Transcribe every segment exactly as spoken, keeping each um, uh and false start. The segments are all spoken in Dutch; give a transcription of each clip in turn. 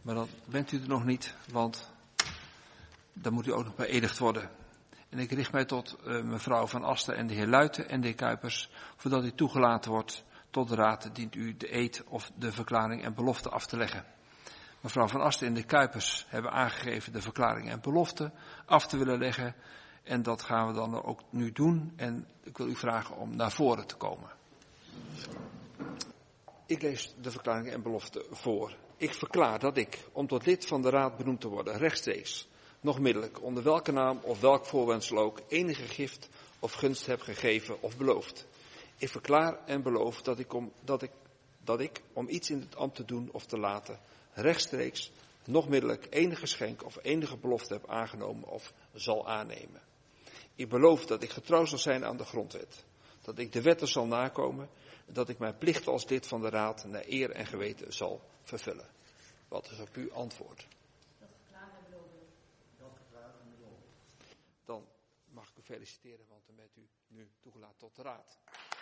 Maar dan bent u er nog niet, want dan moet u ook nog beëdigd worden. En ik richt mij tot uh, mevrouw Van Asten en de heer Luiten en de heer Kuipers. Voordat u toegelaten wordt tot de raad, dient u de eed of de verklaring en belofte af te leggen. Mevrouw Van Asten en de Kuipers hebben aangegeven de verklaring en belofte af te willen leggen. En dat gaan we dan ook nu doen. En ik wil u vragen om naar voren te komen. Ik lees de verklaring en belofte voor. Ik verklaar dat ik, om tot lid van de raad benoemd te worden, rechtstreeks, nog middelijk, onder welke naam of welk voorwendsel ook, enige gift of gunst heb gegeven of beloofd. Ik verklaar en beloof dat ik, om, dat ik, dat ik, om iets in het ambt te doen of te laten, rechtstreeks, nog middelijk, enige geschenk of enige belofte heb aangenomen of zal aannemen. Ik beloof dat ik getrouw zal zijn aan de grondwet, dat ik de wetten zal nakomen, dat ik mijn plicht als lid van de raad naar eer en geweten zal vervullen. Wat is op uw antwoord? Dat verklaar en beloven. Dat verklaar en beloven. Dan mag ik u feliciteren, want dan bent u nu toegelaten tot de raad.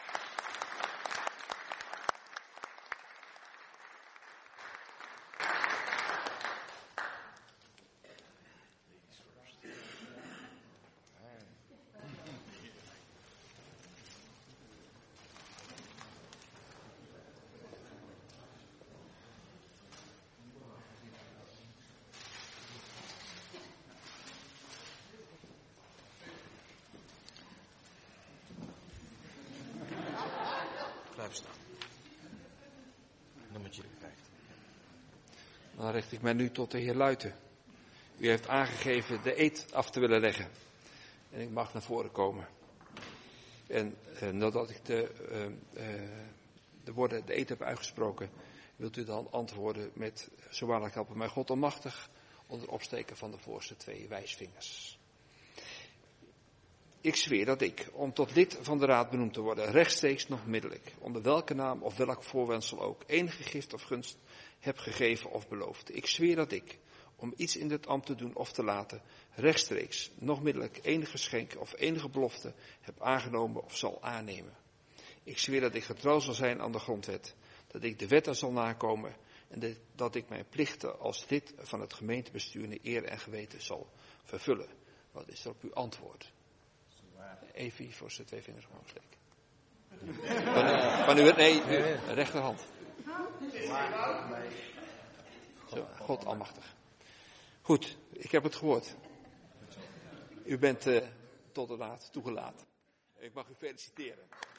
Blijf staan. Nummertje vijftien. Dan richt ik mij nu tot de heer Luiten. U heeft aangegeven de eed af te willen leggen. En ik mag naar voren komen. En eh, nadat ik de, uh, uh, de woorden, de eed heb uitgesproken, wilt u dan antwoorden met, zo waarlijk helpen mij God almachtig, onder opsteken van de voorste twee wijsvingers. Ik zweer dat ik, om tot lid van de raad benoemd te worden, rechtstreeks nog middelijk, onder welke naam of welk voorwendsel ook, enige gift of gunst heb gegeven of beloofd. Ik zweer dat ik, om iets in dit ambt te doen of te laten, rechtstreeks, nog middelijk, enige geschenk of enige belofte heb aangenomen of zal aannemen. Ik zweer dat ik getrouw zal zijn aan de grondwet, dat ik de wetten zal nakomen en de, dat ik mijn plichten als lid van het gemeentebestuur naar eer en geweten zal vervullen. Wat is er op uw antwoord? Evie voor zijn twee vingers omhoog steken. Van, van u, nee, uw rechterhand. Zo, God almachtig. Goed, ik heb het gehoord. U bent uh, tot de raad toegelaten. Ik mag u feliciteren.